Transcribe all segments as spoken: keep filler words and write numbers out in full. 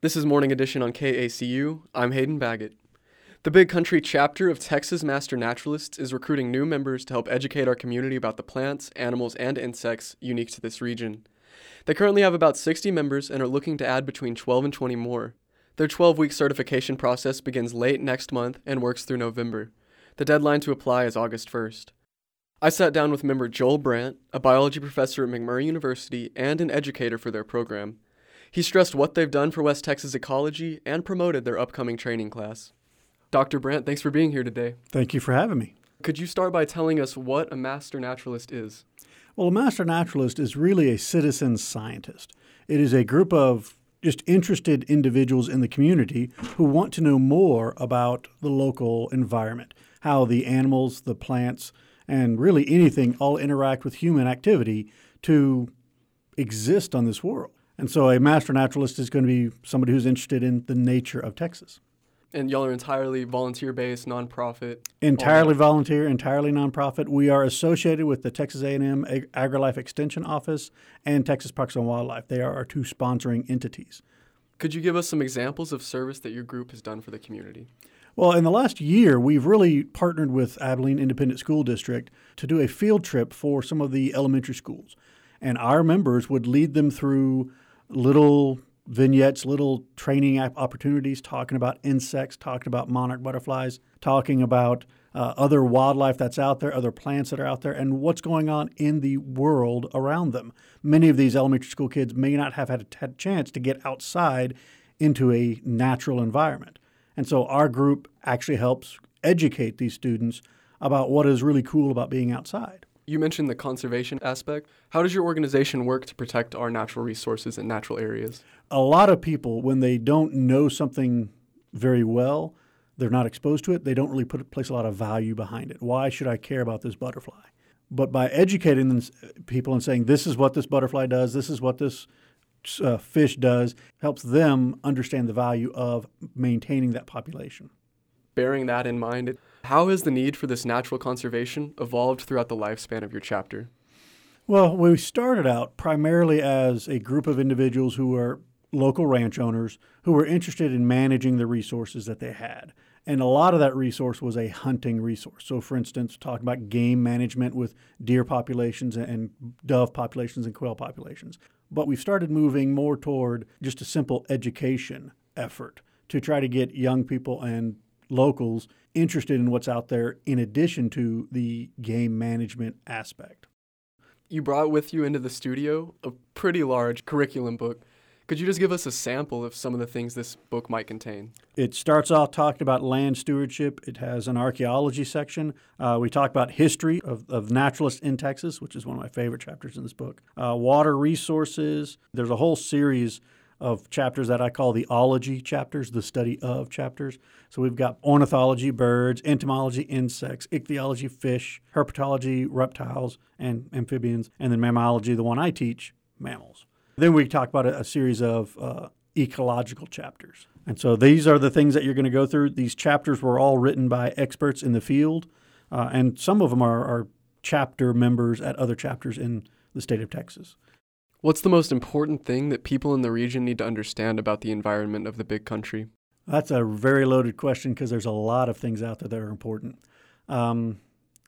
This is Morning Edition on K A C U. I'm Hayden Baggett. The Big Country chapter of Texas Master Naturalists is recruiting new members to help educate our community about the plants, animals, and insects unique to this region. They currently have about sixty members and are looking to add between twelve and twenty more. Their twelve-week certification process begins late next month and works through November. The deadline to apply is August first. I sat down with member Joel Brandt, a biology professor at McMurray University and an educator for their program. He stressed what they've done for West Texas ecology and promoted their upcoming training class. Doctor Brandt, thanks for being here today. Thank you for having me. Could you start by telling us what a master naturalist is? Well, a master naturalist is really a citizen scientist. It is a group of just interested individuals in the community who want to know more about the local environment, how the animals, the plants, and really anything all interact with human activity to exist on this world. And so a master naturalist is going to be somebody who's interested in the nature of Texas. And y'all are entirely volunteer-based, nonprofit? Entirely volunteer, entirely nonprofit. We are associated with the Texas A and M Ag- AgriLife Extension Office and Texas Parks and Wildlife. They are our two sponsoring entities. Could you give us some examples of service that your group has done for the community? Well, in the last year, we've really partnered with Abilene Independent School District to do a field trip for some of the elementary schools. And our members would lead them through little vignettes, little training opportunities, talking about insects, talking about monarch butterflies, talking about uh, other wildlife that's out there, other plants that are out there, and what's going on in the world around them. Many of these elementary school kids may not have had a, had a chance to get outside into a natural environment. And so our group actually helps educate these students about what is really cool about being outside. You mentioned the conservation aspect. How does your organization work to protect our natural resources and natural areas? A lot of people, when they don't know something very well, they're not exposed to it, they don't really put place a lot of value behind it. Why should I care about this butterfly? But by educating them, people and saying, this is what this butterfly does, this is what this uh, fish does, helps them understand the value of maintaining that population. Bearing that in mind, how has the need for this natural conservation evolved throughout the lifespan of your chapter? Well, we started out primarily as a group of individuals who were local ranch owners who were interested in managing the resources that they had. And a lot of that resource was a hunting resource. So, for instance, talking about game management with deer populations and dove populations and quail populations. But we've started moving more toward just a simple education effort to try to get young people and locals interested in what's out there in addition to the game management aspect. You brought with you into the studio a pretty large curriculum book. Could you just give us a sample of some of the things this book might contain? It starts off talking about land stewardship. It has an archaeology section. Uh, we talk about history of, of naturalists in Texas, which is one of my favorite chapters in this book. Uh, water resources. There's a whole series of chapters that I call the ology chapters, the study of chapters. So we've got ornithology, birds, entomology, insects, ichthyology, fish, herpetology, reptiles, and amphibians, and then mammalogy, the one I teach, mammals. Then we talk about a, a series of uh, ecological chapters. And so these are the things that you're going to go through. These chapters were all written by experts in the field, uh, and some of them are, are chapter members at other chapters in the state of Texas. What's the most important thing that people in the region need to understand about the environment of the Big Country? That's a very loaded question because there's a lot of things out there that are important. Um,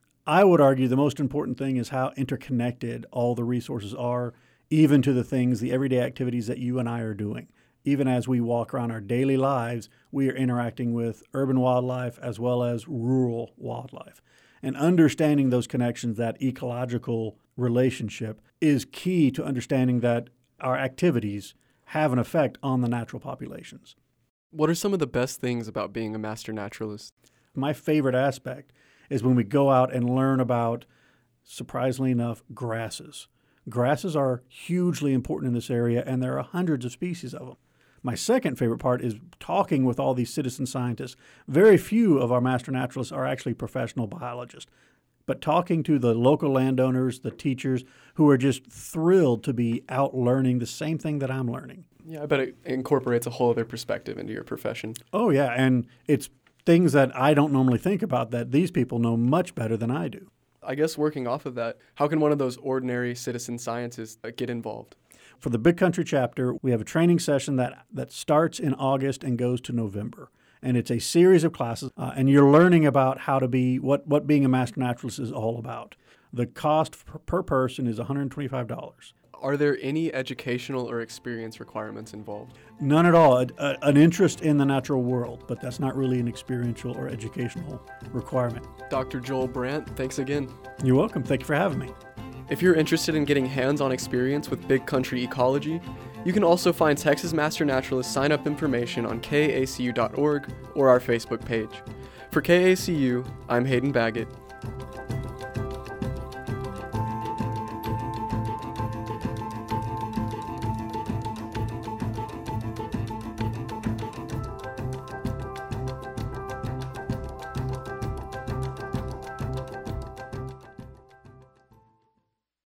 I would argue the most important thing is how interconnected all the resources are, even to the things, the everyday activities that you and I are doing. Even as we walk around our daily lives, we are interacting with urban wildlife as well as rural wildlife. And understanding those connections, that ecological relationship, is key to understanding that our activities have an effect on the natural populations. What are some of the best things about being a master naturalist? My favorite aspect is when we go out and learn about, surprisingly enough, grasses. Grasses are hugely important in this area, and there are hundreds of species of them. My second favorite part is talking with all these citizen scientists. Very few of our master naturalists are actually professional biologists, but talking to the local landowners, the teachers, who are just thrilled to be out learning the same thing that I'm learning. Yeah, I bet it incorporates a whole other perspective into your profession. Oh, yeah, and it's things that I don't normally think about that these people know much better than I do. I guess working off of that, how can one of those ordinary citizen scientists uh, get involved? For the Big Country chapter, we have a training session that, that starts in August and goes to November. And it's a series of classes, uh, and you're learning about how to be, what, what being a master naturalist is all about. The cost per, per person is one hundred twenty-five dollars. Are there any educational or experience requirements involved? None at all. A, a, an interest in the natural world, but that's not really an experiential or educational requirement. Doctor Joel Brandt, thanks again. You're welcome. Thank you for having me. If you're interested in getting hands-on experience with big country ecology, you can also find Texas Master Naturalist sign-up information on K A C U dot org or our Facebook page. For K A C U, I'm Hayden Baggett.